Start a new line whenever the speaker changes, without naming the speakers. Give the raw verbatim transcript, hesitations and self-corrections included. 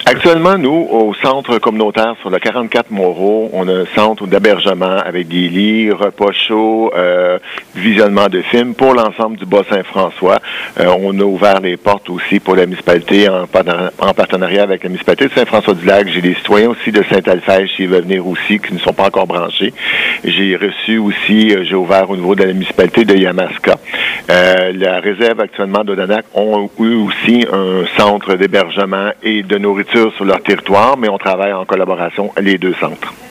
Actuellement, nous, au centre communautaire sur le quarante-quatre Moreau, on a un centre d'hébergement avec des lits, repas chauds, euh, visionnement de films pour l'ensemble du Bas-Saint-François. Euh, on a ouvert les portes aussi pour la municipalité en, en partenariat avec la municipalité de Saint-François-du-Lac. J'ai des citoyens aussi de Saint-Alphège qui veulent venir aussi, qui ne sont pas encore branchés. J'ai reçu aussi, euh, j'ai ouvert au niveau de la municipalité de Yamaska. Euh, la réserve actuellement d'Odanak ont eu aussi un centre d'hébergement et de nourriture sur leur territoire, mais on travaille en collaboration les deux centres.